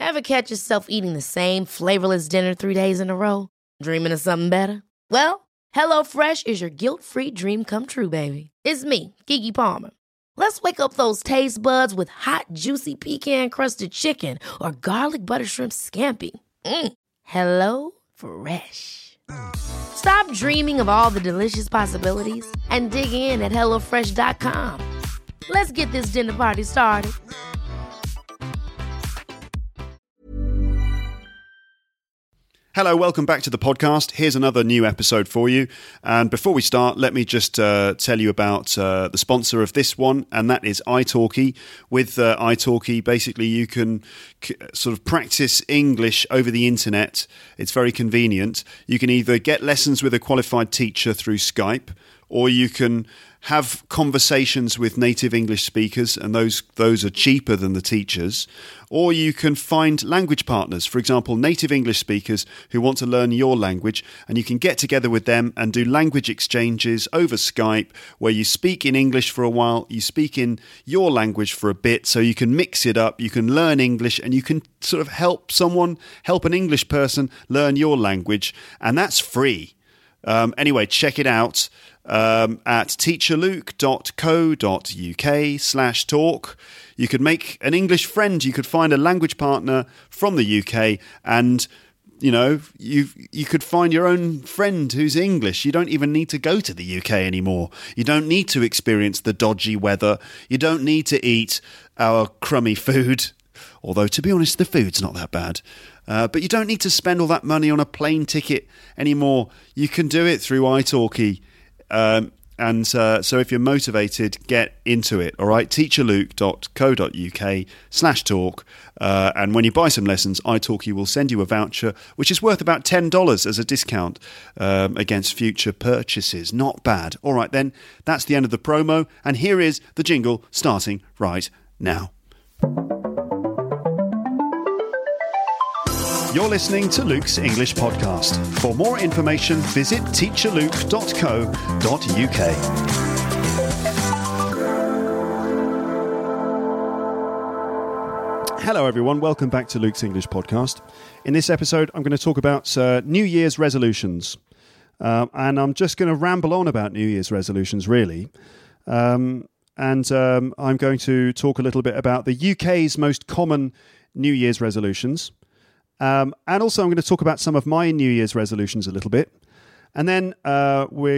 Ever catch yourself eating the same flavorless dinner 3 days in a row? Dreaming of something better? Well, HelloFresh is your guilt-free dream come true, baby. It's me, Keke Palmer. Let's wake up those taste buds with hot, juicy pecan-crusted chicken or garlic butter shrimp scampi. Hello Fresh. Stop dreaming of all the delicious possibilities and dig in at HelloFresh.com. Let's get this dinner party started. Hello, welcome back to the podcast. Here's another new episode for you. And before we start, let me just tell you about the sponsor of this one, and that is italki. With italki, basically you can sort of practice English over the internet. It's very convenient. You can either get lessons with a qualified teacher through Skype, or you can have conversations with native English speakers, and those are cheaper than the teachers. Or you can find language partners, for example, native English speakers who want to learn your language, and you can get together with them and do language exchanges over Skype, where you speak in English for a while, you speak in your language for a bit, so you can mix it up, you can learn English, and you can sort of help an English person learn your language, and that's free. Anyway, check it out at teacherluke.co.uk/talk. You could make an English friend. You could find a language partner from the UK, and you could find your own friend who's English. You don't even need to go to the UK anymore. You don't need to experience the dodgy weather. You don't need to eat our crummy food. Although, to be honest, the food's not that bad. But you don't need to spend all that money on a plane ticket anymore. You can do it through italki. So if you're motivated, get into it, all right? teacherluke.co.uk/talk. And when you buy some lessons, italki will send you a voucher, which is worth about $10 as a discount against future purchases. Not bad. All right, then, that's the end of the promo. And here is the jingle starting right now. You're listening to Luke's English Podcast. For more information, visit teacherluke.co.uk. Hello everyone, welcome back to Luke's English Podcast. In this episode, I'm going to talk about New Year's resolutions. And I'm just going to ramble on about New Year's resolutions, really. I'm going to talk a little bit about the UK's most common New Year's resolutions. And also I'm going to talk about some of my New Year's resolutions a little bit. And then I am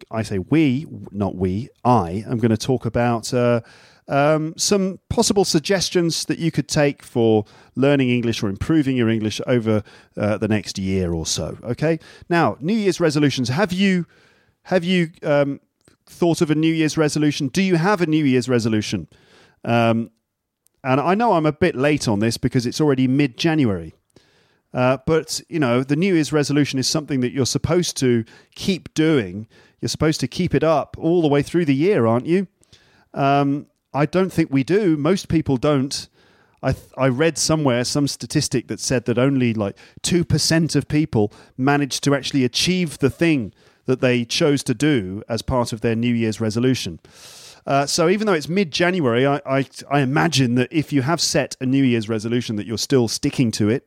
going to talk about some possible suggestions that you could take for learning English or improving your English over the next year or so. Okay. Now, New Year's resolutions. Have you thought of a New Year's resolution? Do you have a New Year's resolution? And I know I'm a bit late on this because it's already mid-January. But, the New Year's resolution is something that you're supposed to keep doing. You're supposed to keep it up all the way through the year, aren't you? I don't think we do. Most people don't. I read somewhere some statistic that said that only like 2% of people managed to actually achieve the thing that they chose to do as part of their New Year's resolution. So even though it's mid-January, I imagine that if you have set a New Year's resolution that you're still sticking to it.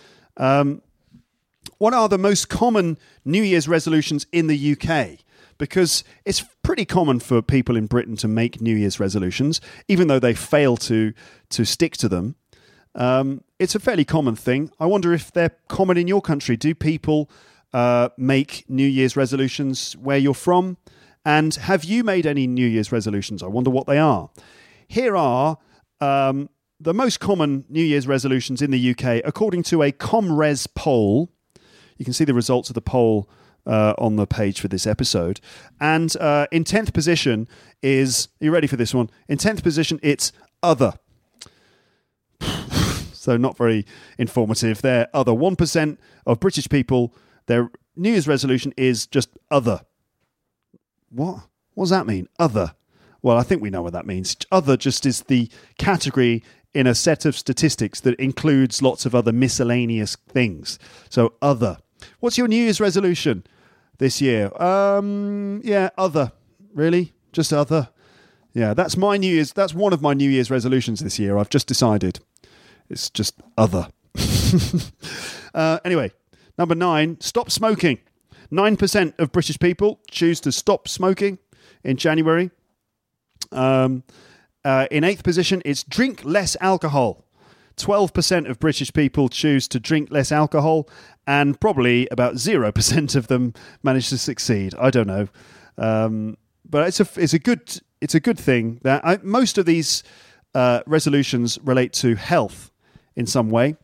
What are the most common New Year's resolutions in the UK? Because it's pretty common for people in Britain to make New Year's resolutions, even though they fail to stick to them. It's a fairly common thing. I wonder if they're common in your country. Do people make New Year's resolutions where you're from? And have you made any New Year's resolutions? I wonder what they are. Here are the most common New Year's resolutions in the UK, according to a ComRes poll. You can see the results of the poll on the page for this episode. And in 10th position is, are you ready for this one? In 10th position, it's other. So not very informative there. Other. 1% of British people, their New Year's resolution is just other. What does that mean? Other. Well, I think we know what that means. Other just is the category in a set of statistics that includes lots of other miscellaneous things. So other. What's your New Year's resolution this year? Other. Really? Just other? Yeah, that's one of my New Year's resolutions this year. I've just decided. It's just other. Anyway, number 9, stop smoking. 9% of British people choose to stop smoking in January. In 8th position, it's drink less alcohol. 12% of British people choose to drink less alcohol, and probably about 0% of them manage to succeed. I don't know, but it's a good thing that most of these resolutions relate to health in some way,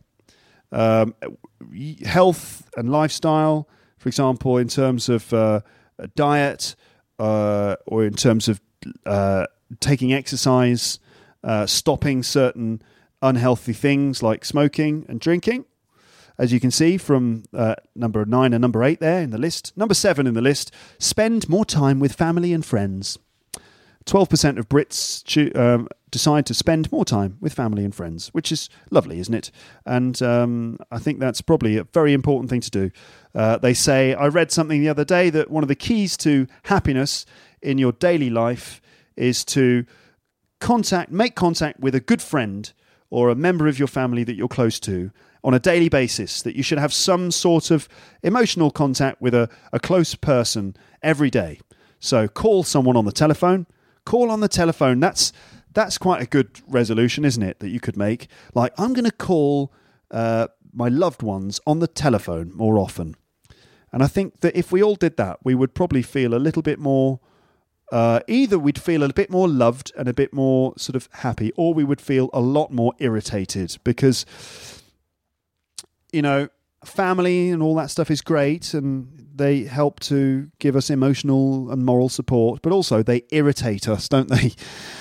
health and lifestyle. For example, in terms of diet, or in terms of taking exercise, stopping certain unhealthy things like smoking and drinking, as you can see from number 9 and number 8 there in the list. Number 7 in the list, spend more time with family and friends. 12% of Brits decide to spend more time with family and friends, which is lovely, isn't it? And I think that's probably a very important thing to do. They say, I read something the other day that one of the keys to happiness in your daily life is to make contact with a good friend or a member of your family that you're close to on a daily basis, that you should have some sort of emotional contact with a close person every day. So call someone on the telephone. Call on the telephone. That's quite a good resolution, isn't it, that you could make? Like, I'm going to call my loved ones on the telephone more often. And I think that if we all did that, we would probably feel a little bit more... either we'd feel a bit more loved and a bit more sort of happy, or we would feel a lot more irritated because, family and all that stuff is great and they help to give us emotional and moral support, but also they irritate us, don't they?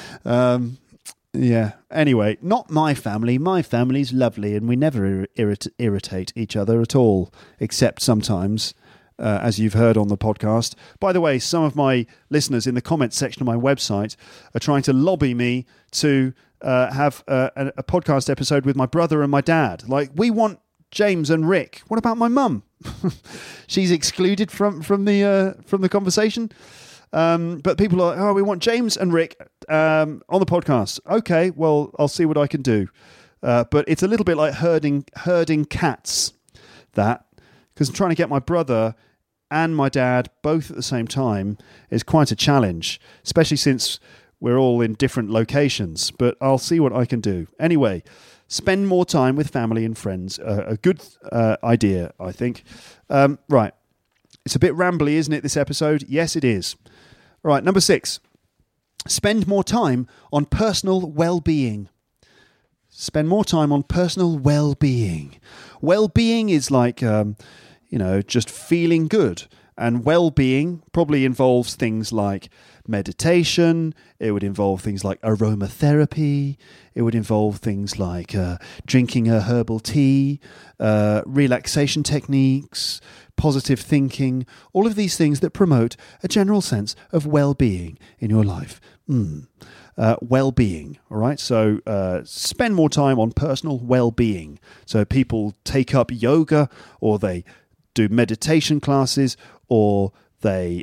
Yeah. Anyway, not my family. My family's lovely and we never irritate each other at all, except sometimes... as you've heard on the podcast. By the way, some of my listeners in the comments section of my website are trying to lobby me to have a podcast episode with my brother and my dad. Like, we want James and Rick. What about my mum? She's excluded from the conversation. But people are, we want James and Rick on the podcast. Okay, well, I'll see what I can do. But it's a little bit like herding cats, that, because trying to get my brother and my dad both at the same time is quite a challenge, especially since we're all in different locations. But I'll see what I can do. Anyway, spend more time with family and friends. A good idea, I think. Right. It's a bit rambly, isn't it, this episode? Yes, it is. Right, number 6. Spend more time on personal well-being. Spend more time on personal well-being. Well-being is like... just feeling good. And well-being probably involves things like meditation. It would involve things like aromatherapy. It would involve things like drinking a herbal tea, relaxation techniques, positive thinking, all of these things that promote a general sense of well-being in your life. Well-being, all right? So spend more time on personal well-being. So people take up yoga, or they do meditation classes, or they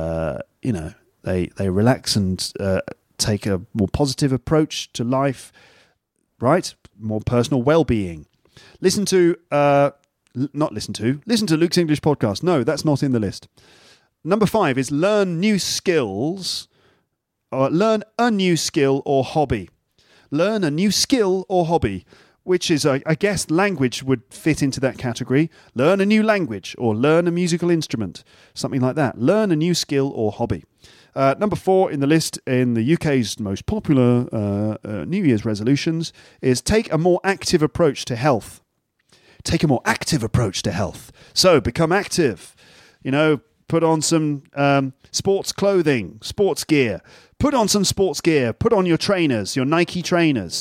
they relax and take a more positive approach to life, right? More personal well-being. Listen to Luke's English podcast. No, that's not in the list. Number 5 is learn new skills, or learn a new skill or hobby. Learn a new skill or hobby, which is, I guess, language would fit into that category. Learn a new language or learn a musical instrument, something like that. Learn a new skill or hobby. Number 4 in the list in the UK's most popular New Year's resolutions is take a more active approach to health. Take a more active approach to health. So become active. Put on some sports clothing, sports gear. Put on some sports gear. Put on your trainers, your Nike trainers.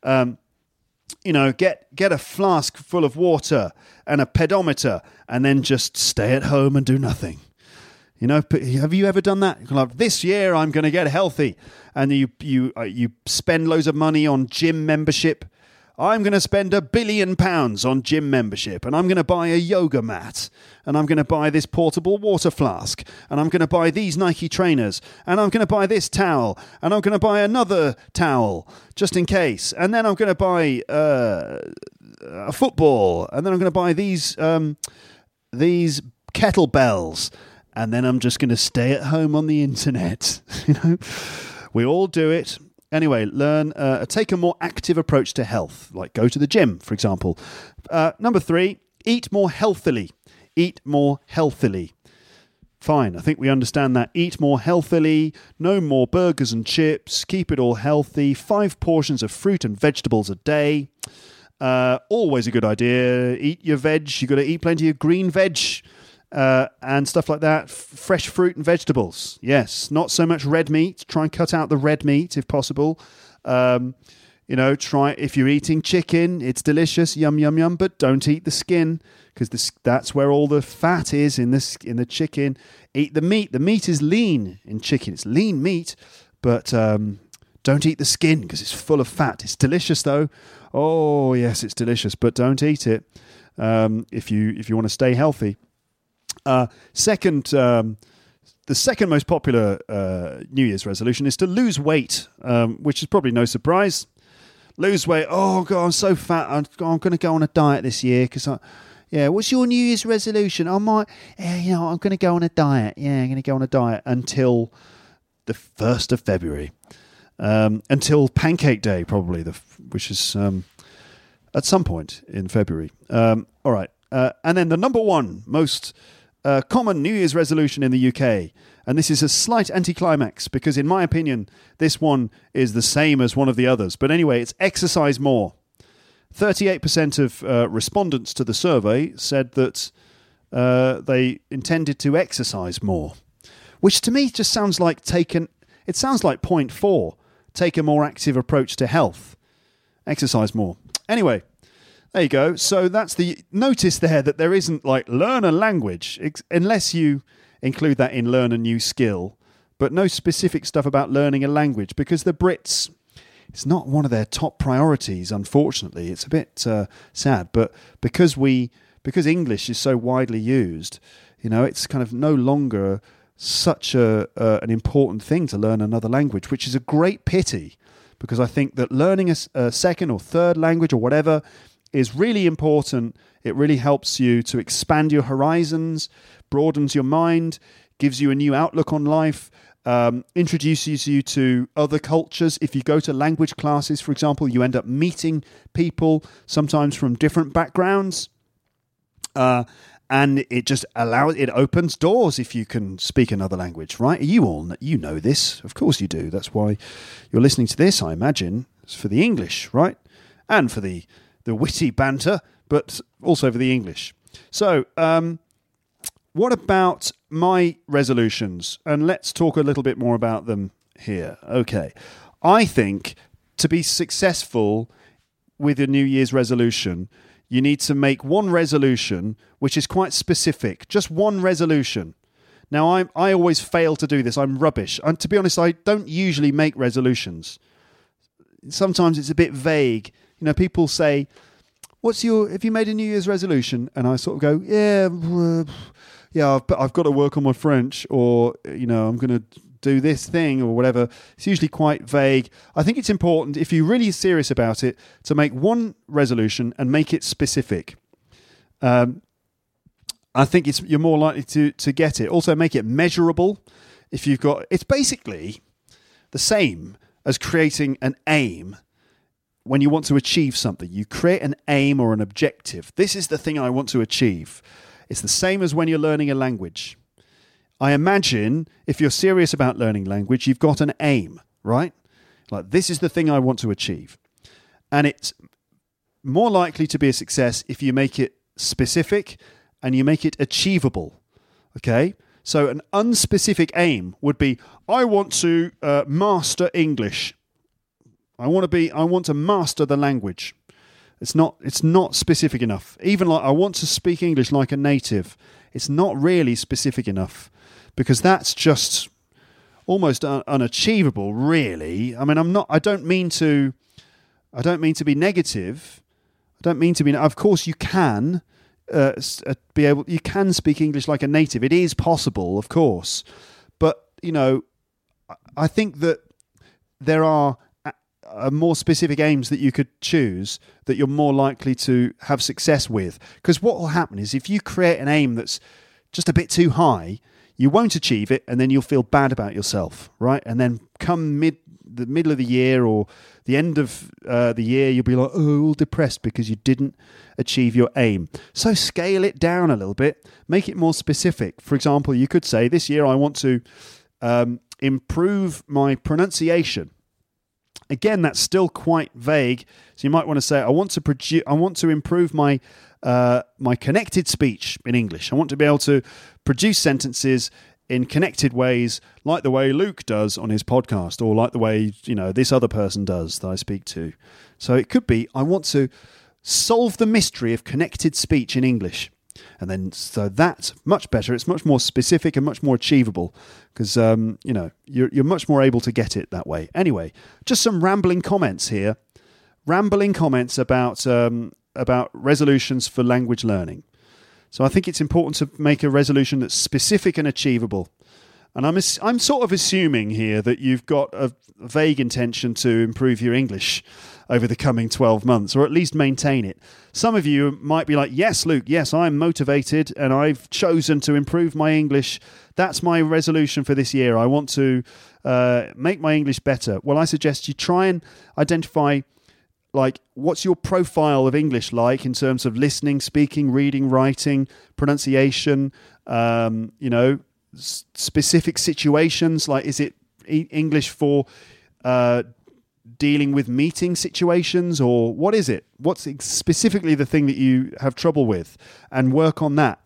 Get a flask full of water and a pedometer, and then just stay at home and do nothing. Have you ever done that? Like, this year I'm going to get healthy, and you spend loads of money on gym membership. I'm going to spend £1 billion on gym membership, and I'm going to buy a yoga mat, and I'm going to buy this portable water flask, and I'm going to buy these Nike trainers, and I'm going to buy this towel, and I'm going to buy another towel just in case, and then I'm going to buy a football, and then I'm going to buy these kettlebells, and then I'm just going to stay at home on the internet. We all do it. Anyway, take a more active approach to health, like go to the gym, for example. Number 3, eat more healthily. Eat more healthily. Fine, I think we understand that. Eat more healthily, no more burgers and chips, keep it all healthy, 5 portions of fruit and vegetables a day. Always a good idea. Eat your veg, you've got to eat plenty of green veg and stuff like that. Fresh fruit and vegetables, yes. Not so much red meat. Try and cut out the red meat if possible. Try, if you're eating chicken, it's delicious, yum, yum, yum, but don't eat the skin, because that's where all the fat is in the chicken. Eat the meat. The meat is lean in chicken. It's lean meat, but don't eat the skin because it's full of fat. It's delicious though. Oh yes, it's delicious, but don't eat it if you want to stay healthy. The second most popular New Year's resolution is to lose weight, which is probably no surprise. Lose weight. Oh God, I'm so fat. I'm going to go on a diet this year because what's your New Year's resolution? I'm going to go on a diet. Yeah, I'm going to go on a diet until the 1st of February. Until Pancake Day, probably, which is at some point in February. All right. And then the number 1 most common New Year's resolution in the UK, and this is a slight anticlimax because in my opinion this one is the same as one of the others, but anyway, it's exercise more. 38% of respondents to the survey said that they intended to exercise more, which to me just sounds like point 4, take a more active approach to health, exercise more. Anyway, there you go. So that's the notice there that there isn't like learn a language, unless you include that in learn a new skill, but no specific stuff about learning a language because the Brits, it's not one of their top priorities, unfortunately. It's a bit sad, but because English is so widely used, it's kind of no longer such an important thing to learn another language, which is a great pity because I think that learning a second or third language or whatever is really important. It really helps you to expand your horizons, broadens your mind, gives you a new outlook on life, introduces you to other cultures. If you go to language classes, for example, you end up meeting people, sometimes from different backgrounds. And it opens doors if you can speak another language, right? You know this. Of course you do. That's why you're listening to this, I imagine. It's for the English, right? And for the witty banter, but also for the English. So, what about my resolutions? And let's talk a little bit more about them here. Okay. I think to be successful with a New Year's resolution, you need to make one resolution which is quite specific. Just one resolution. Now, I always fail to do this. I'm rubbish. And to be honest, I don't usually make resolutions. Sometimes it's a bit vague. People say, have you made a New Year's resolution? And I sort of go, I've got to work on my French, or, I'm going to do this thing or whatever. It's usually quite vague. I think it's important, if you're really serious about it, to make one resolution and make it specific. I think you're more likely to get it. Also, make it measurable. It's basically the same as creating an aim. When you want to achieve something, you create an aim or an objective. This is the thing I want to achieve. It's the same as when you're learning a language. I imagine if you're serious about learning language, you've got an aim, right? Like, this is the thing I want to achieve. And it's more likely to be a success if you make it specific and you make it achievable, okay? So an unspecific aim would be, I want to master English. I want to master the language. It's not specific enough. Even like, I want to speak English like a native. It's not really specific enough, because that's just almost unachievable, really. I mean, I don't mean to be negative. Of course you can you can speak English like a native. It is possible, of course. But, I think that there are more specific aims that you could choose that you're more likely to have success with. Because what will happen is if you create an aim that's just a bit too high, you won't achieve it, and then you'll feel bad about yourself, right? And then come the middle of the year or the end of the year, you'll be like, all depressed because you didn't achieve your aim. So scale it down a little bit, make it more specific. For example, you could say, this year I want to improve my pronunciation. Again, that's still quite vague. So you might want to say, I want to improve my my connected speech in English. I want to be able to produce sentences in connected ways, like the way Luke does on his podcast, or like the way, this other person does that I speak to. So it could be, I want to solve the mystery of connected speech in English. And then, so that's much better. It's much more specific and much more achievable because, you're much more able to get it that way. Anyway, just some rambling comments here. Rambling comments about resolutions for language learning. So I think it's important to make a resolution that's specific and achievable. And I'm sort of assuming here that you've got a vague intention to improve your English over the coming 12 months, or at least maintain it. Some of you might be like, yes, Luke, yes, I'm motivated and I've chosen to improve my English. That's my resolution for this year. I want to make my English better. Well, I suggest you try and identify, what's your profile of English like in terms of listening, speaking, reading, writing, pronunciation, specific situations. Like, is it English for dealing with meeting situations, or what is it? What's specifically the thing that you have trouble with, and work on that.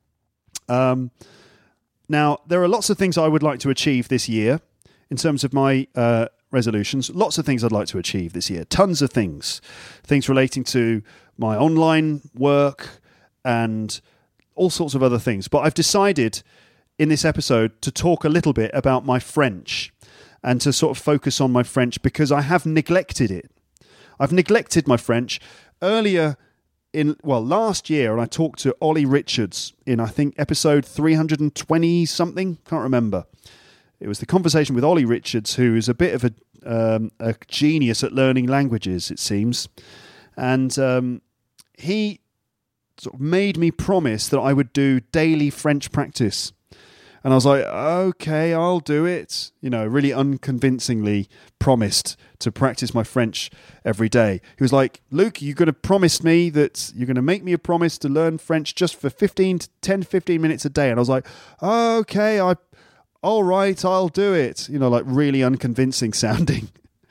Now, there are lots of things I would like to achieve this year in terms of my resolutions. Lots of things I'd like to achieve this year. Tons of things relating to my online work and all sorts of other things. But I've decided in this episode to talk a little bit about my French and to sort of focus on my French because I have neglected it. I've neglected my French earlier last year, and I talked to Ollie Richards in, I think, episode 320 something, can't remember. It was the conversation with Ollie Richards, who is a bit of a genius at learning languages, it seems. And he sort of made me promise that I would do daily French practice. And I was like, okay, I'll do it. Really unconvincingly promised to practice my French every day. He was like, Luke, you're going to promise me that you're going to make me a promise to learn French just for 10 to 15 minutes a day. And I was like, okay, all right, I'll do it. Really unconvincing sounding.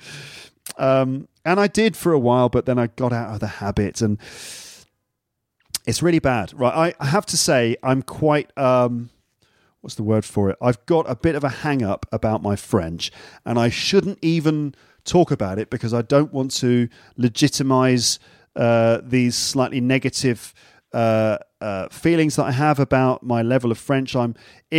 And I did for a while, but then I got out of the habit, and it's really bad. Right, I have to say I'm quite... what's the word for it? I've got a bit of a hang-up about my French, and I shouldn't even talk about it because I don't want to legitimize these slightly negative feelings that I have about my level of French. I'm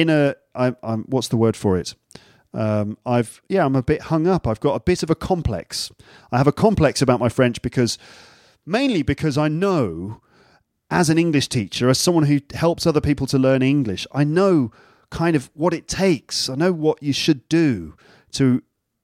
what's the word for it? I'm a bit hung up. I've got a bit of a complex. I have a complex about my French mainly because I know, as an English teacher, as someone who helps other people to learn English, I know kind of what it takes. I know what you should do to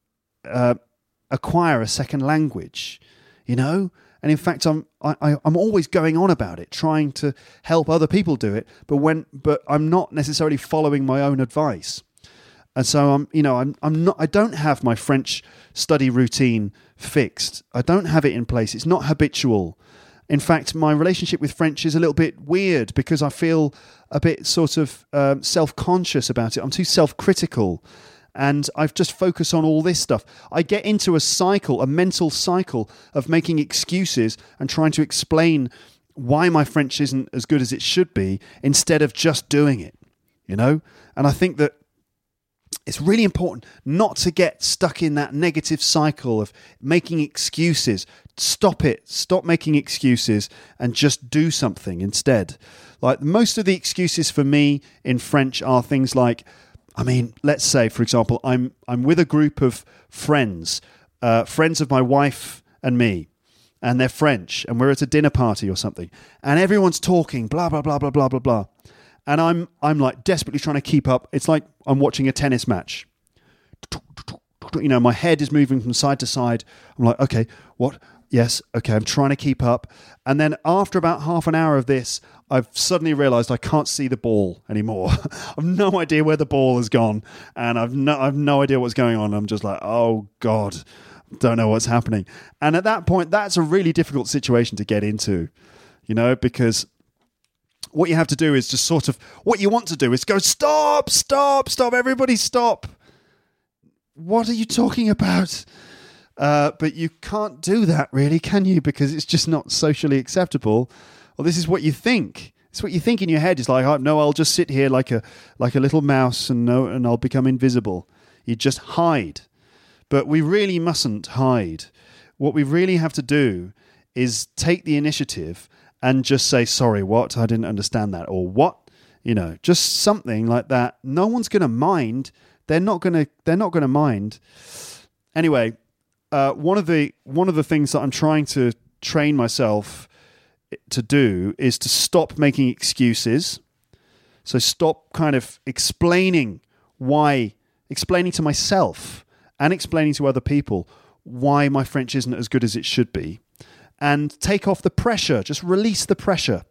acquire a second language, And in fact, I'm always going on about it, trying to help other people do it, but I'm not necessarily following my own advice. And so I don't have my French study routine fixed. I don't have it in place. It's not habitual. In fact, my relationship with French is a little bit weird because I feel a bit sort of self-conscious about it. I'm too self-critical, and I've just focused on all this stuff. I get into a mental cycle of making excuses and trying to explain why my French isn't as good as it should be instead of just doing it, And I think that it's really important not to get stuck in that negative cycle of making excuses. Stop it. Stop making excuses and just do something instead. Like, most of the excuses for me in French are things like, let's say, for example, I'm with a group of friends of my wife and me, and they're French, and we're at a dinner party or something, and everyone's talking, blah, blah, blah, blah, blah, blah, blah. And I'm like desperately trying to keep up. It's like I'm watching a tennis match. my head is moving from side to side. I'm like, okay, what? Yes, okay, I'm trying to keep up. And then after about half an hour of this, I've suddenly realised I can't see the ball anymore. I've no idea where the ball has gone, and I've no idea what's going on. I'm just like, oh God, don't know what's happening. And at that point, that's a really difficult situation to get into, because what you have to do is just sort of, what you want to do is go, stop, everybody stop. What are you talking about? But you can't do that really, can you? Because it's just not socially acceptable. Well, this is what you think. It's what you think in your head. It's like, oh, no, I'll just sit here like a little mouse and I'll become invisible. You just hide. But we really mustn't hide. What we really have to do is take the initiative and just say, sorry, what? I didn't understand that. Or what? Just something like that. No one's going to mind. They're not going to mind. Anyway, one of the things that I'm trying to train myself to do is to stop making excuses. So stop kind of explaining to myself and explaining to other people why my French isn't as good as it should be, and take off the pressure. Just release the pressure.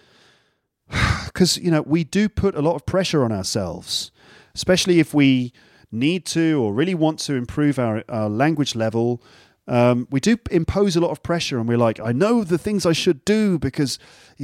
Because, we do put a lot of pressure on ourselves, especially if we need to or really want to improve our language level. We do impose a lot of pressure, and we're like, I know the things I should do because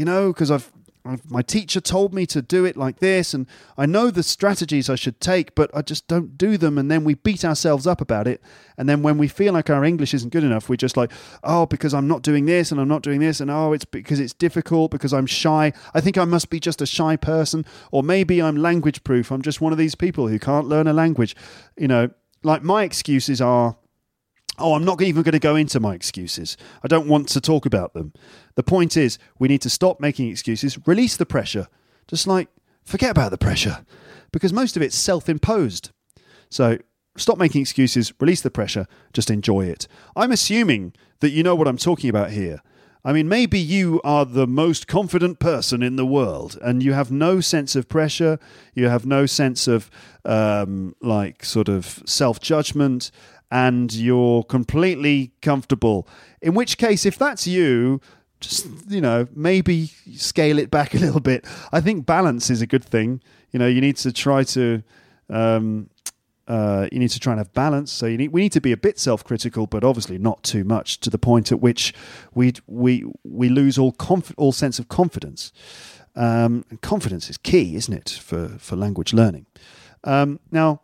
my teacher told me to do it like this, and I know the strategies I should take, but I just don't do them. And then we beat ourselves up about it. And then when we feel like our English isn't good enough, we're just like, oh, because I'm not doing this and I'm not doing this, and oh, it's because it's difficult, because I'm shy. I think I must be just a shy person, or maybe I'm language proof. I'm just one of these people who can't learn a language. Like my excuses are, oh, I'm not even going to go into my excuses. I don't want to talk about them. The point is, we need to stop making excuses, release the pressure. Just forget about the pressure, because most of it's self-imposed. So stop making excuses, release the pressure, just enjoy it. I'm assuming that you know what I'm talking about here. I mean, maybe you are the most confident person in the world and you have no sense of pressure, you have no sense of sort of self-judgment, and you're completely comfortable. In which case, if that's you, just, maybe scale it back a little bit. I think balance is a good thing. You need to try to and have balance. So we need to be a bit self-critical, but obviously not too much, to the point at which we lose all sense of confidence. And confidence is key, isn't it, for language learning? Now,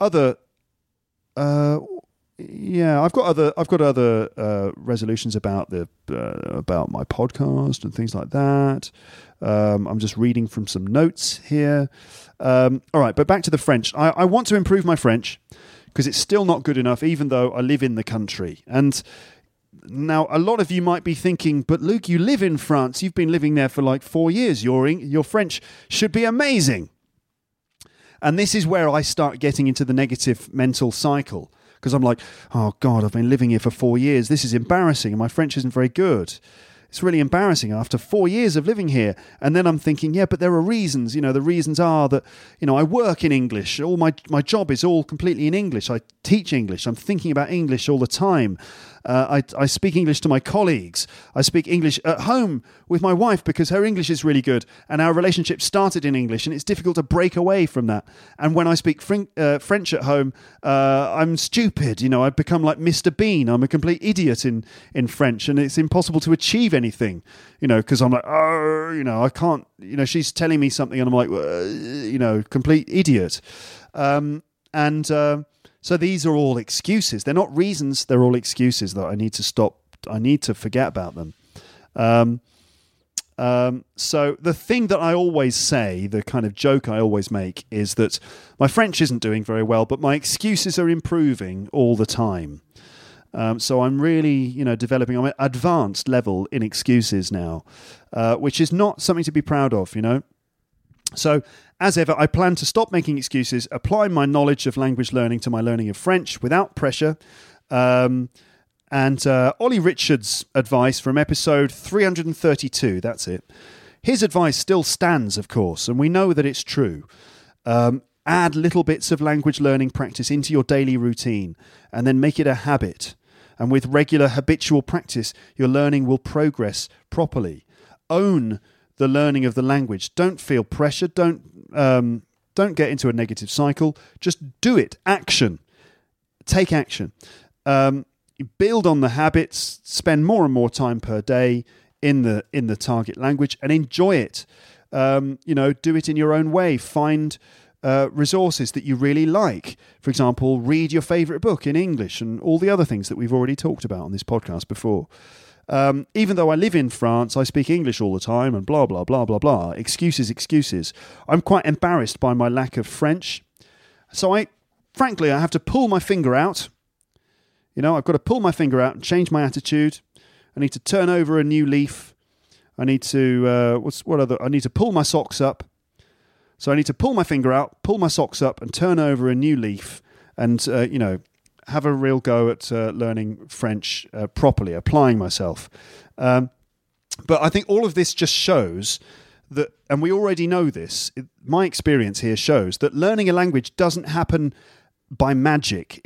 I've got other resolutions about about my podcast and things like that. I'm just reading from some notes here. All right, but back to the French. I want to improve my French because it's still not good enough, even though I live in the country. And now a lot of you might be thinking, but Luke, you live in France. You've been living there for like 4 years. Your French should be amazing. And this is where I start getting into the negative mental cycle. Because I'm like, oh God, I've been living here for 4 years. This is embarrassing, and my French isn't very good. It's really embarrassing after 4 years of living here. And then I'm thinking, yeah, but there are reasons. The reasons are that, I work in English. All my job is all completely in English. I teach English. I'm thinking about English all the time. I speak English to my colleagues. I speak English at home with my wife because her English is really good, and our relationship started in English, and it's difficult to break away from that. And when I speak French at home, I'm stupid. I've become like Mr. Bean. I'm a complete idiot in French, and it's impossible to achieve anything, because I'm like, oh, I can't, she's telling me something, and I'm like, complete idiot. So these are all excuses. They're not reasons. They're all excuses that I need to stop. I need to forget about them. So the thing that I always say, the kind of joke I always make, is that my French isn't doing very well, but my excuses are improving all the time. So I'm really, developing on an advanced level in excuses now, which is not something to be proud of, So, as ever, I plan to stop making excuses, apply my knowledge of language learning to my learning of French without pressure. And Ollie Richards' advice from episode 332, that's it. His advice still stands, of course, and we know that it's true. Add little bits of language learning practice into your daily routine and then make it a habit. And with regular habitual practice, your learning will progress properly. Own the learning of the language. Don't feel pressure. Don't get into a negative cycle. Just do it. Action. Take action. Build on the habits. Spend more and more time per day in the target language and enjoy it. Do it in your own way. Find resources that you really like. For example, read your favourite book in English and all the other things that we've already talked about on this podcast before. Even though I live in France, I speak English all the time and blah, blah, blah, blah, blah. Excuses. I'm quite embarrassed by my lack of French. So I have to pull my finger out. I've got to pull my finger out and change my attitude. I need to turn over a new leaf. I need to, I need to pull my socks up. So I need to pull my finger out, pull my socks up and turn over a new leaf and, have a real go at learning French properly, applying myself. But I think all of this just shows that, and we already know this, my experience here shows that learning a language doesn't happen by magic.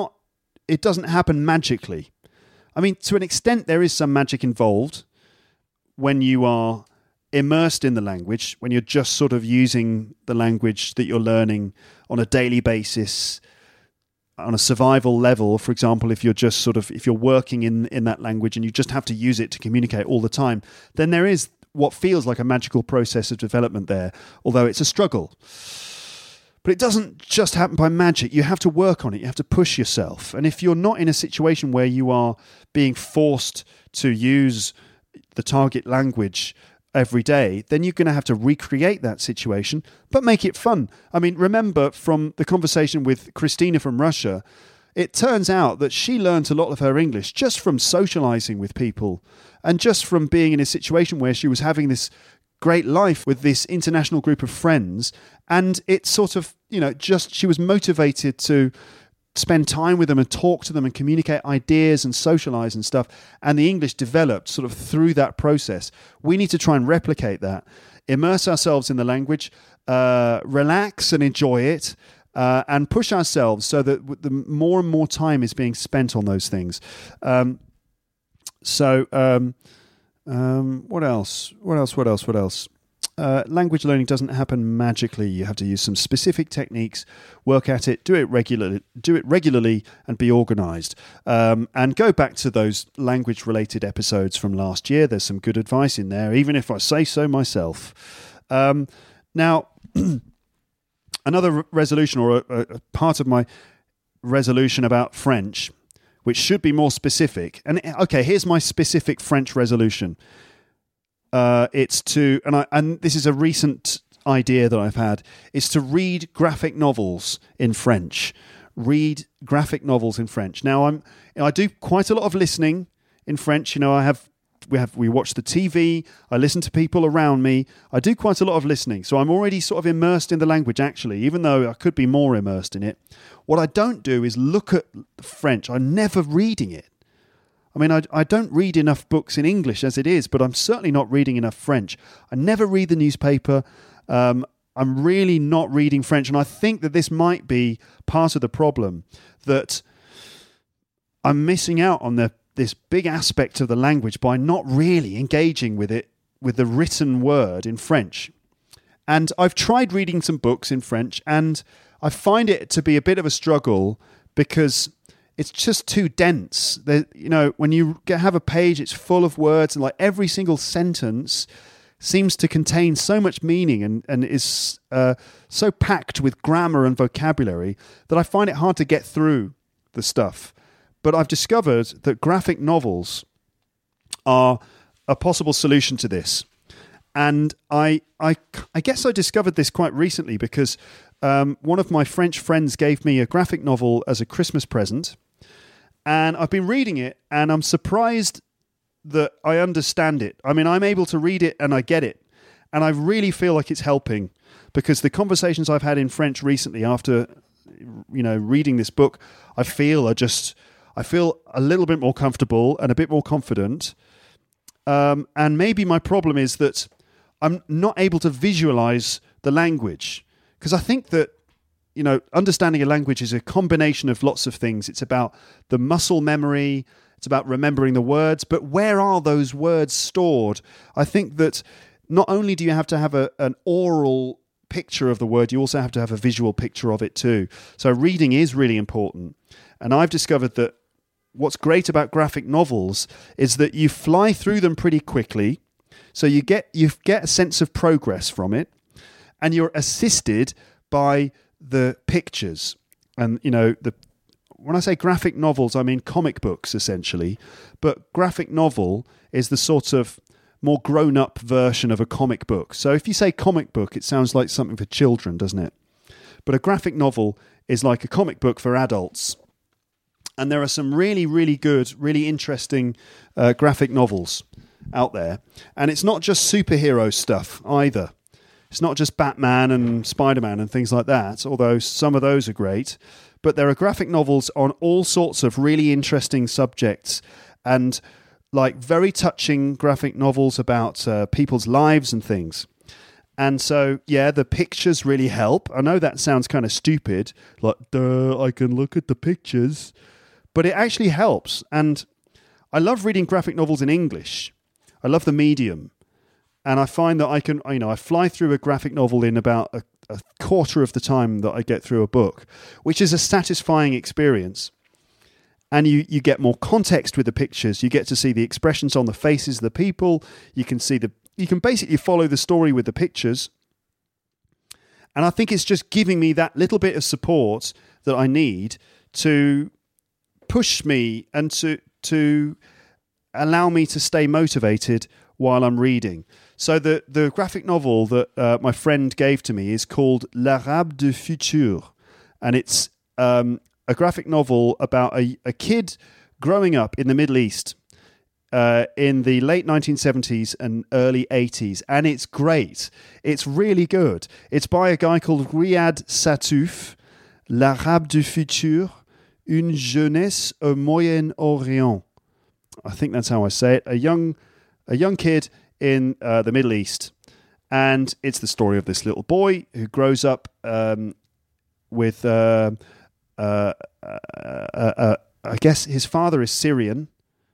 It doesn't happen magically. I mean, to an extent, there is some magic involved when you are immersed in the language, when you're just sort of using the language that you're learning on a daily basis, on a survival level. For example, if you're working in that language and you just have to use it to communicate all the time, then there is what feels like a magical process of development there, although it's a struggle. But it doesn't just happen by magic. You have to work on it. You have to push yourself. And if you're not in a situation where you are being forced to use the target language every day, then you're going to have to recreate that situation, but make it fun. I mean, remember from the conversation with Christina from Russia, it turns out that she learned a lot of her English just from socializing with people and just from being in a situation where she was having this great life with this international group of friends. And it sort of, she was motivated to spend time with them and talk to them and communicate ideas and socialize and stuff. And the English developed sort of through that process. We need to try and replicate that, immerse ourselves in the language, relax and enjoy it, and push ourselves so that the more and more time is being spent on those things. What else? Language learning doesn't happen magically. You have to use some specific techniques, work at it, do it regularly, and be organised. And go back to those language-related episodes from last year. There's some good advice in there, even if I say so myself. Now, another resolution, or a part of my resolution about French, which should be more specific. And okay, here's my specific French resolution. It's to, and this is a recent idea that I've had, is to read graphic novels in French. Read graphic novels in French. Now I do quite a lot of listening in French. We watch the TV. I listen to people around me. I do quite a lot of listening. So I'm already sort of immersed in the language, actually, even though I could be more immersed in it. What I don't do is look at French. I'm never reading it. I mean, I don't read enough books in English as it is, but I'm certainly not reading enough French. I never read the newspaper. I'm really not reading French. And I think that this might be part of the problem, that I'm missing out on this big aspect of the language by not really engaging with it, with the written word in French. And I've tried reading some books in French, and I find it to be a bit of a struggle because it's just too dense. When you have a page, it's full of words, and like every single sentence seems to contain so much meaning and is so packed with grammar and vocabulary that I find it hard to get through the stuff. But I've discovered that graphic novels are a possible solution to this. And I guess I discovered this quite recently because one of my French friends gave me a graphic novel as a Christmas present. And I've been reading it, and I'm surprised that I understand it. I mean, I'm able to read it, and I get it. And I really feel like it's helping, because the conversations I've had in French recently after, reading this book, I feel a little bit more comfortable and a bit more confident. And maybe my problem is that I'm not able to visualize the language, because I think that understanding a language is a combination of lots of things. It's about the muscle memory. It's about remembering the words. But where are those words stored? I think that not only do you have to have an oral picture of the word, you also have to have a visual picture of it too. So reading is really important. And I've discovered that what's great about graphic novels is that you fly through them pretty quickly. So you get a sense of progress from it, and you're assisted by the pictures. And when I say graphic novels, I mean comic books essentially. But graphic novel is the sort of more grown-up version of a comic book. So if you say comic book, it sounds like something for children, doesn't it? But a graphic novel is like a comic book for adults. And there are some really, really good, really interesting graphic novels out there. And it's not just superhero stuff either. It's not just Batman and Spider-Man and things like that, although some of those are great. But there are graphic novels on all sorts of really interesting subjects, and like very touching graphic novels about people's lives and things. And so, yeah, the pictures really help. I know that sounds kind of stupid, like, duh, I can look at the pictures. But it actually helps. And I love reading graphic novels in English. I love the medium. And I find that I fly through a graphic novel in about a quarter of the time that I get through a book, which is a satisfying experience. And you get more context with the pictures. You get to see the expressions on the faces of the people. You can basically follow the story with the pictures. And I think it's just giving me that little bit of support that I need to push me and to allow me to stay motivated while I'm reading. So the graphic novel that my friend gave to me is called L'Arabe du Futur. And it's a graphic novel about a kid growing up in the Middle East in the late 1970s and early 80s. And it's great. It's really good. It's by a guy called Riyad Sattouf, L'Arabe du Futur, Une jeunesse au Moyen-Orient. I think that's how I say it. A young kid in the Middle East. And it's the story of this little boy who grows up with... I guess his father is Syrian,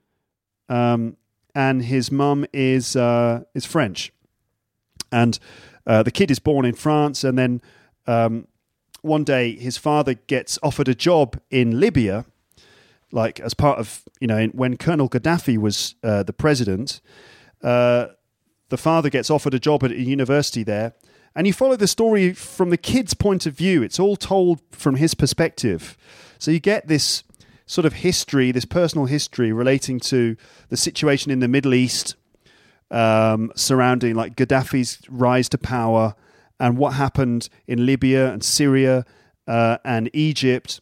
and his mum is French. And the kid is born in France, and then one day his father gets offered a job in Libya, like as part of, when Colonel Gaddafi was the president. The father gets offered a job at a university there. And you follow the story from the kid's point of view. It's all told from his perspective. So you get this sort of history, this personal history relating to the situation in the Middle East, surrounding like Gaddafi's rise to power and what happened in Libya and Syria and Egypt.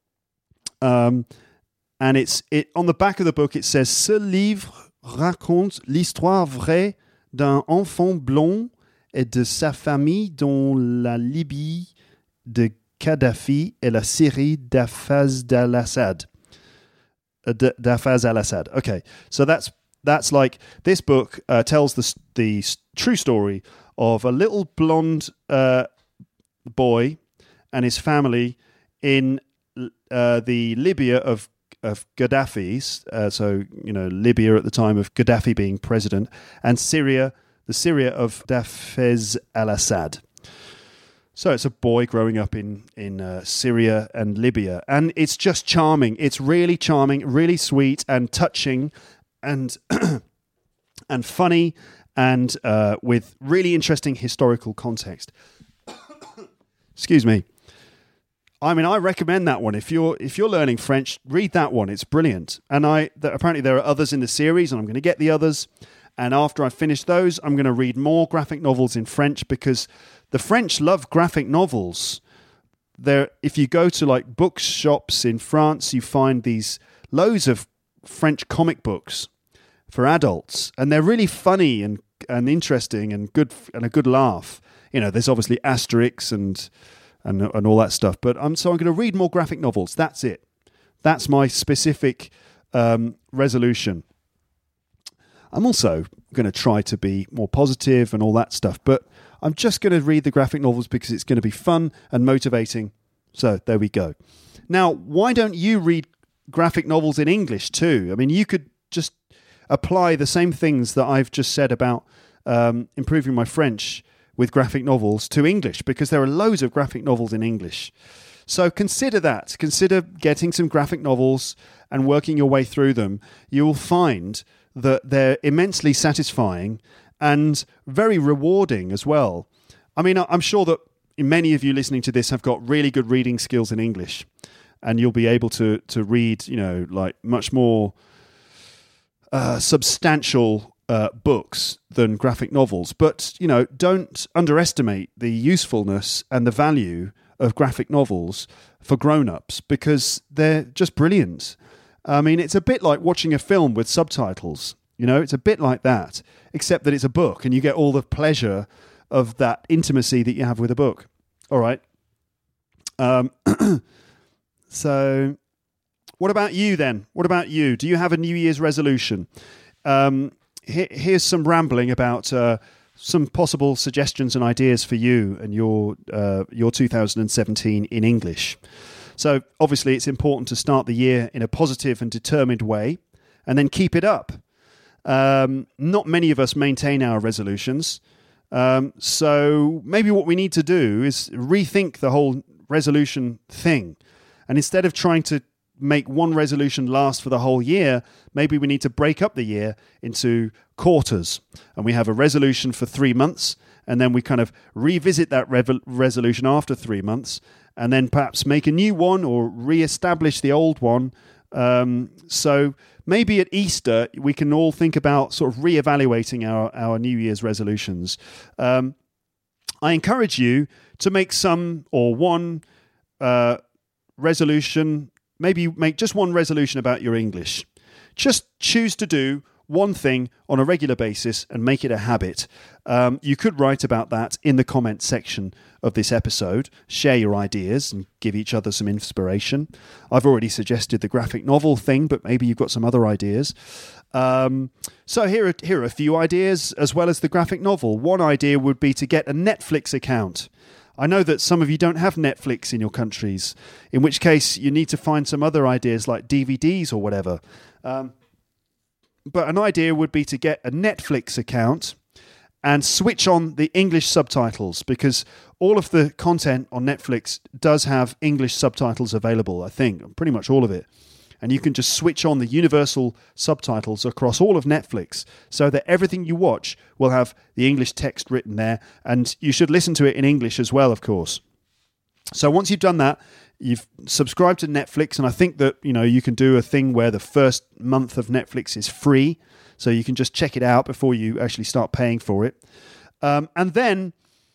And it on the back of the book, it says, Ce livre raconte l'histoire vraie d'un enfant blond et de sa famille dans la Libye de Kadhafi et la Syrie d'Hafez al-Assad. D'Hafez al-Assad. Okay, so that's like, this book tells the true story of a little blonde boy and his family in the Libya of Gaddafi's, so Libya at the time of Gaddafi being president, and Syria. The Syria of Hafez al-Assad. So it's a boy growing up in Syria and Libya. And it's just charming. It's really charming, really sweet and touching and and funny and with really interesting historical context. Excuse me. I mean, I recommend that one. If you're learning French, read that one. It's brilliant. And apparently there are others in the series, and I'm going to get the others. And after I finish those, I'm going to read more graphic novels in French, because the French love graphic novels. If you go to like bookshops in France, you find these loads of French comic books for adults, and they're really funny and interesting and good, and a good laugh. There's obviously Asterix and all that stuff. But so I'm going to read more graphic novels. That's it. That's my specific resolution. I'm also going to try to be more positive and all that stuff, but I'm just going to read the graphic novels because it's going to be fun and motivating, So there we go. Now, why don't you read graphic novels in English too? I mean, you could just apply the same things that I've just said about improving my French with graphic novels to English, because there are loads of graphic novels in English. So consider that. Consider getting some graphic novels and working your way through them. You will find that they're immensely satisfying and very rewarding as well. I mean, I'm sure that many of you listening to this have got really good reading skills in English, and you'll be able to read, like much more substantial books than graphic novels. But, don't underestimate the usefulness and the value of graphic novels for grown-ups, because they're just brilliant. I mean, it's a bit like watching a film with subtitles. It's a bit like that, except that it's a book and you get all the pleasure of that intimacy that you have with a book. All right. So what about you then? What about you? Do you have a New Year's resolution? Here's some rambling about some possible suggestions and ideas for you and your 2017 in English. So obviously it's important to start the year in a positive and determined way and then keep it up. Not many of us maintain our resolutions. So maybe what we need to do is rethink the whole resolution thing. And instead of trying to make one resolution last for the whole year, maybe we need to break up the year into quarters. And we have a resolution for 3 months, and then we kind of revisit that resolution after 3 months, and then perhaps make a new one or re-establish the old one. So maybe at Easter, we can all think about sort of re-evaluating our New Year's resolutions. I encourage you to make some or one resolution. Maybe make just one resolution about your English. Just choose to do one thing on a regular basis and make it a habit. You could write about that in the comments section of this episode. Share your ideas and give each other some inspiration. I've already suggested the graphic novel thing, but maybe you've got some other ideas. So here are a few ideas as well as the graphic novel. One idea would be to get a Netflix account. I know that some of you don't have Netflix in your countries, in which case you need to find some other ideas like DVDs or whatever. But an idea would be to get a Netflix account and switch on the English subtitles, because all of the content on Netflix does have English subtitles available, I think, pretty much all of it. And you can just switch on the universal subtitles across all of Netflix so that everything you watch will have the English text written there. And you should listen to it in English as well, of course. So once you've done that, you've subscribed to Netflix. And I think that, you can do a thing where the first month of Netflix is free. So you can just check it out before you actually start paying for it. And then,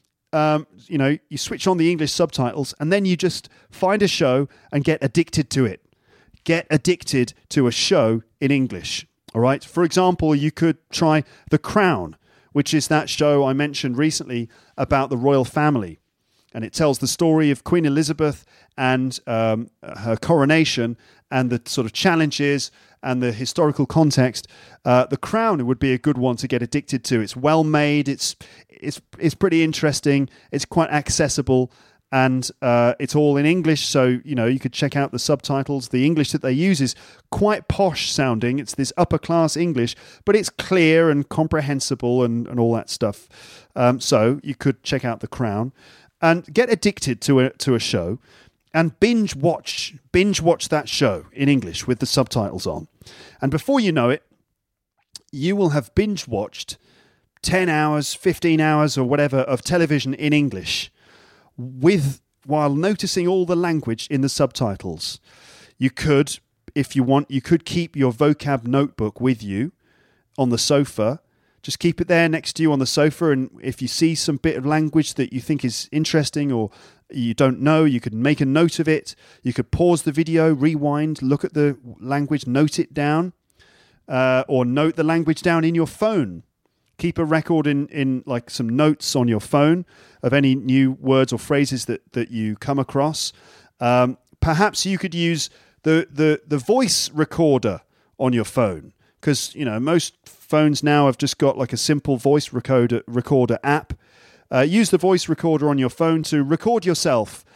you switch on the English subtitles, and then you just find a show and get addicted to it. Get addicted to a show in English. All right. For example, you could try The Crown, which is that show I mentioned recently about the royal family. And it tells the story of Queen Elizabeth and her coronation and the sort of challenges and the historical context. The Crown would be a good one to get addicted to. It's well made. It's pretty interesting. It's quite accessible. And it's all in English, so, you could check out the subtitles. The English that they use is quite posh sounding. It's this upper-class English, but it's clear and comprehensible and all that stuff. So you could check out The Crown and get addicted to a show and binge watch that show in English with the subtitles on. And before you know it, you will have binge-watched 10 hours, 15 hours or whatever of television in English, while noticing all the language in the subtitles. You could, if you want, keep your vocab notebook with you on the sofa. Just keep it there next to you on the sofa, and if you see some bit of language that you think is interesting or you don't know, you could make a note of it. You could pause the video, rewind, look at the language, note it down, or note the language down in your phone. Keep a record in like some notes on your phone of any new words or phrases that you come across. Perhaps you could use the voice recorder on your phone, because most phones now have just got like a simple voice recorder app. Use the voice recorder on your phone to record yourself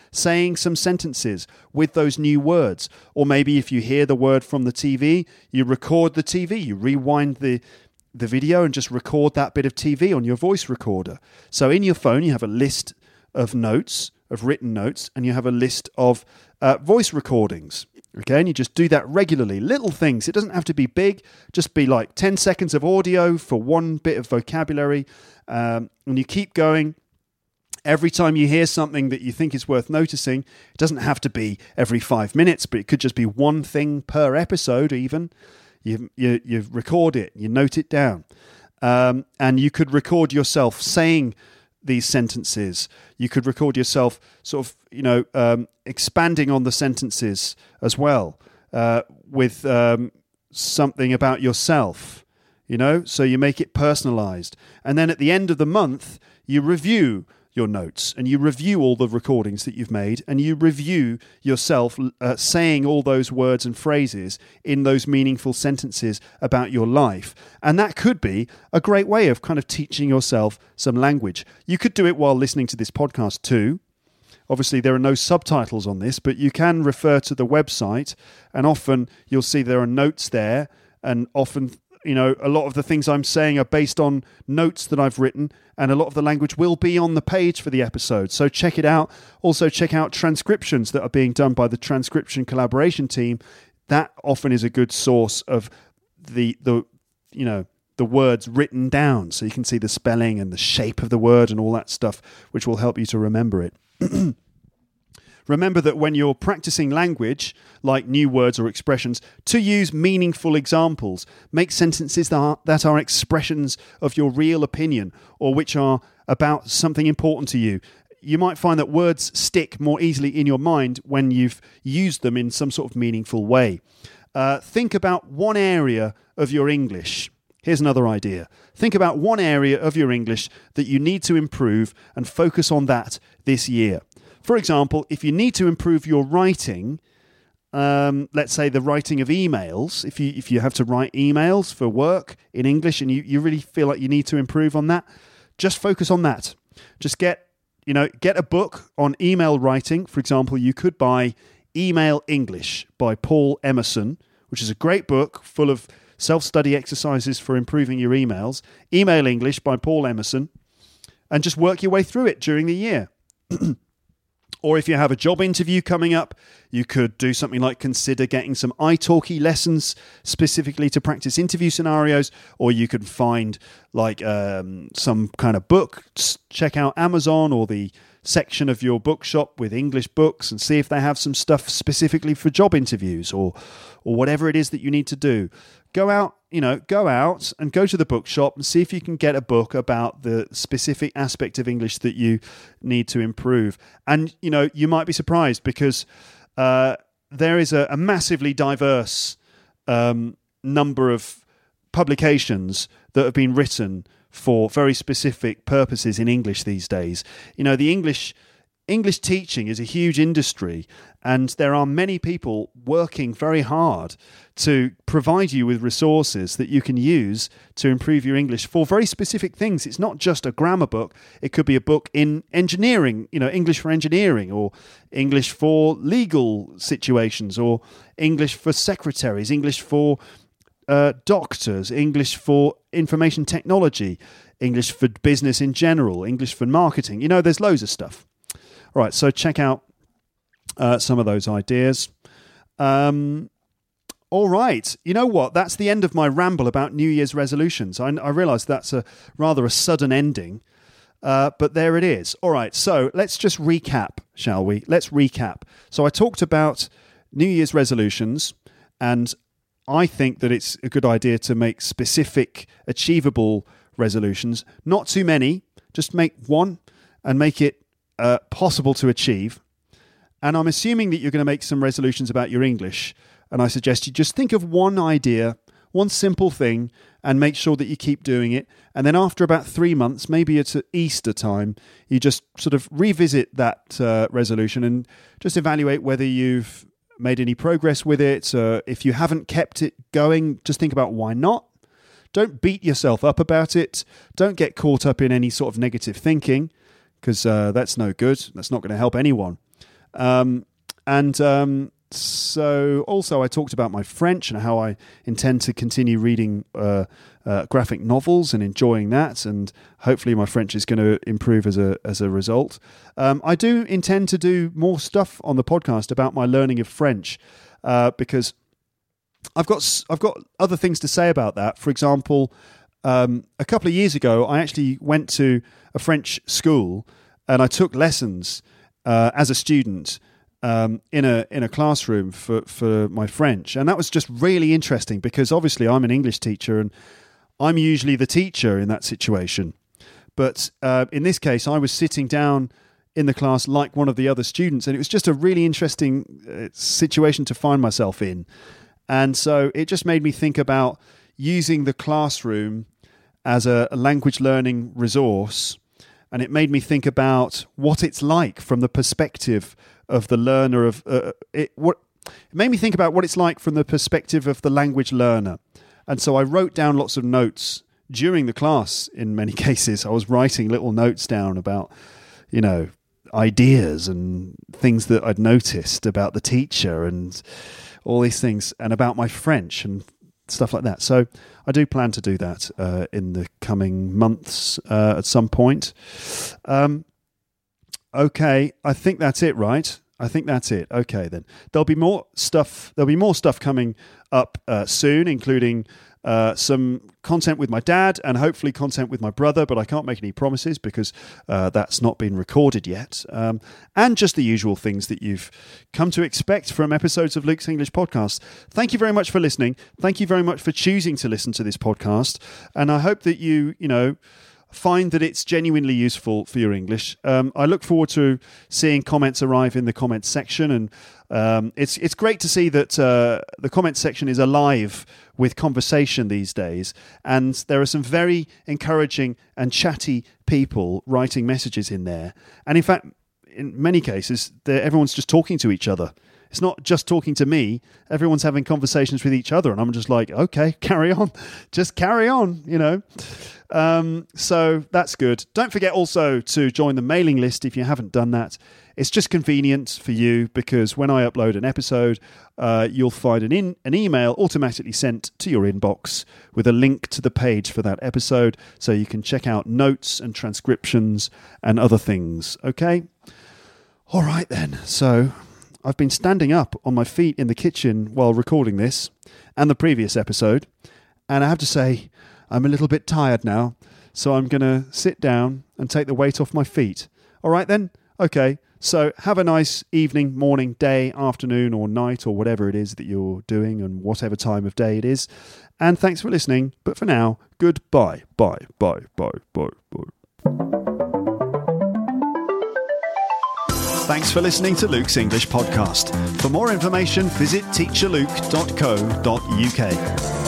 saying some sentences with those new words. Or maybe if you hear the word from the TV, you record the TV, you rewind the video and just record that bit of TV on your voice recorder. So in your phone, you have a list of notes, of written notes, and you have a list of voice recordings. Okay, and you just do that regularly. Little things. It doesn't have to be big. Just be like 10 seconds of audio for one bit of vocabulary. And you keep going. Every time you hear something that you think is worth noticing, it doesn't have to be every 5 minutes, but it could just be one thing per episode even. You record it, you note it down. And you could record yourself saying these sentences. You could record yourself sort of, expanding on the sentences as well with something about yourself, so you make it personalized. And then at the end of the month, you review your notes and you review all the recordings that you've made and you review yourself saying all those words and phrases in those meaningful sentences about your life. And that could be a great way of kind of teaching yourself some language. You could do it while listening to this podcast too. Obviously, there are no subtitles on this, but you can refer to the website and often you'll see there are notes there, and often a lot of the things I'm saying are based on notes that I've written, and a lot of the language will be on the page for the episode. So check it out. Also check out transcriptions that are being done by the transcription collaboration team. That often is a good source of the words written down, so you can see the spelling and the shape of the word and all that stuff, which will help you to remember it. Remember that when you're practicing language, like new words or expressions, to use meaningful examples. Make sentences that are expressions of your real opinion or which are about something important to you. You might find that words stick more easily in your mind when you've used them in some sort of meaningful way. Think about one area of your English. Here's another idea. Think about one area of your English that you need to improve and focus on that this year. For example, if you need to improve your writing, let's say the writing of emails, if you have to write emails for work in English and you really feel like you need to improve on that, just focus on that. Just get a book on email writing. For example, you could buy Email English by Paul Emerson, which is a great book full of self-study exercises for improving your emails. Email English by Paul Emerson, and just work your way through it during the year. Or if you have a job interview coming up, you could do something like consider getting some italki lessons specifically to practice interview scenarios, or you could find some kind of book. Check out Amazon or the section of your bookshop with English books and see if they have some stuff specifically for job interviews or whatever it is that you need to do. Go out and go to the bookshop and see if you can get a book about the specific aspect of English that you need to improve. And, you might be surprised because there is a massively diverse number of publications that have been written for very specific purposes in English these days. The English teaching is a huge industry, and there are many people working very hard to provide you with resources that you can use to improve your English for very specific things. It's not just a grammar book. It could be a book in engineering, English for engineering, or English for legal situations, or English for secretaries, English for doctors, English for information technology, English for business in general, English for marketing. There's loads of stuff. All right, so check out some of those ideas. All right, you know what? That's the end of my ramble about New Year's resolutions. I realise that's rather a sudden ending, but there it is. All right, so let's just recap, shall we? Let's recap. So I talked about New Year's resolutions, and I think that it's a good idea to make specific, achievable resolutions. Not too many, just make one and make it possible to achieve. And I'm assuming that you're going to make some resolutions about your English. And I suggest you just think of one idea, one simple thing, and make sure that you keep doing it. And then after about 3 months, maybe it's at Easter time, you just sort of revisit that resolution and just evaluate whether you've made any progress with it. If you haven't kept it going, just think about why not. Don't beat yourself up about it. Don't get caught up in any sort of negative thinking, because that's no good. That's not going to help anyone. So also I talked about my French and how I intend to continue reading graphic novels and enjoying that, and hopefully my French is going to improve as a result. I do intend to do more stuff on the podcast about my learning of French, because I've got other things to say about that. For example, a couple of years ago, I actually went to a French school and I took lessons as a student in a classroom for my French, and that was just really interesting because obviously I'm an English teacher and I'm usually the teacher in that situation, but in this case I was sitting down in the class like one of the other students, and it was just a really interesting situation to find myself in. And so it just made me think about using the classroom as a language learning resource, and it made me think about what it's like from the perspective of the learner it made me think about what it's like from the perspective of the language learner. And so I wrote down lots of notes during the class. In many cases, I was writing little notes down about, ideas and things that I'd noticed about the teacher and all these things, and about my French and stuff like that. So I do plan to do that in the coming months at some point. Okay, I think that's it, right? I think that's it. Okay, then there'll be more stuff coming up soon, including some content with my dad and hopefully content with my brother, but I can't make any promises because that's not been recorded yet. And just the usual things that you've come to expect from episodes of Luke's English Podcast. Thank you very much for listening. Thank you very much for choosing to listen to this podcast. And I hope that you find that it's genuinely useful for your English. I look forward to seeing comments arrive in the comments section, and it's great to see that the comments section is alive with conversation these days, and there are some very encouraging and chatty people writing messages in there. And in fact, in many cases, everyone's just talking to each other. It's not just talking to me. Everyone's having conversations with each other, and I'm just like, okay, carry on. Just carry on, So that's good. Don't forget also to join the mailing list if you haven't done that. It's just convenient for you because when I upload an episode, you'll find an email automatically sent to your inbox with a link to the page for that episode, so you can check out notes and transcriptions and other things. Okay? All right then. So I've been standing up on my feet in the kitchen while recording this and the previous episode, and I have to say I'm a little bit tired now, so I'm going to sit down and take the weight off my feet. All right then? Okay, so have a nice evening, morning, day, afternoon or night or whatever it is that you're doing and whatever time of day it is. And thanks for listening, but for now, goodbye. Bye, bye, bye, bye, bye. Thanks for listening to Luke's English Podcast. For more information, visit teacherluke.co.uk.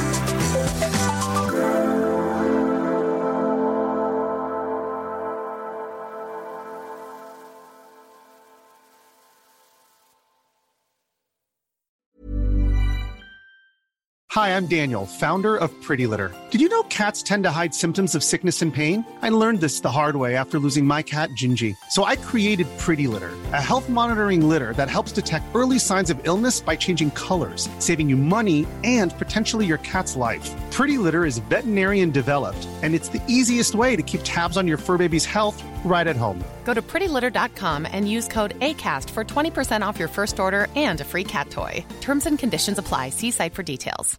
Hi, I'm Daniel, founder of Pretty Litter. Did you know cats tend to hide symptoms of sickness and pain? I learned this the hard way after losing my cat, Gingy. So I created Pretty Litter, a health monitoring litter that helps detect early signs of illness by changing colors, saving you money and potentially your cat's life. Pretty Litter is veterinarian developed, and it's the easiest way to keep tabs on your fur baby's health right at home. Go to prettylitter.com and use code ACAST for 20% off your first order and a free cat toy. Terms and conditions apply. See site for details.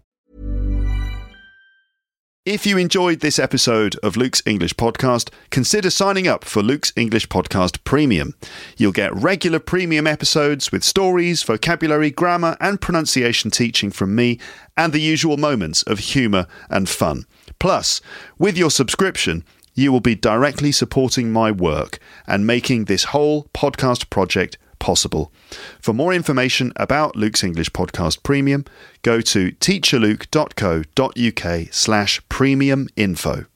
If you enjoyed this episode of Luke's English Podcast, consider signing up for Luke's English Podcast Premium. You'll get regular premium episodes with stories, vocabulary, grammar and pronunciation teaching from me, and the usual moments of humour and fun. Plus, with your subscription, you will be directly supporting my work and making this whole podcast project possible. For more information about Luke's English Podcast Premium, go to teacherluke.co.uk/premium info.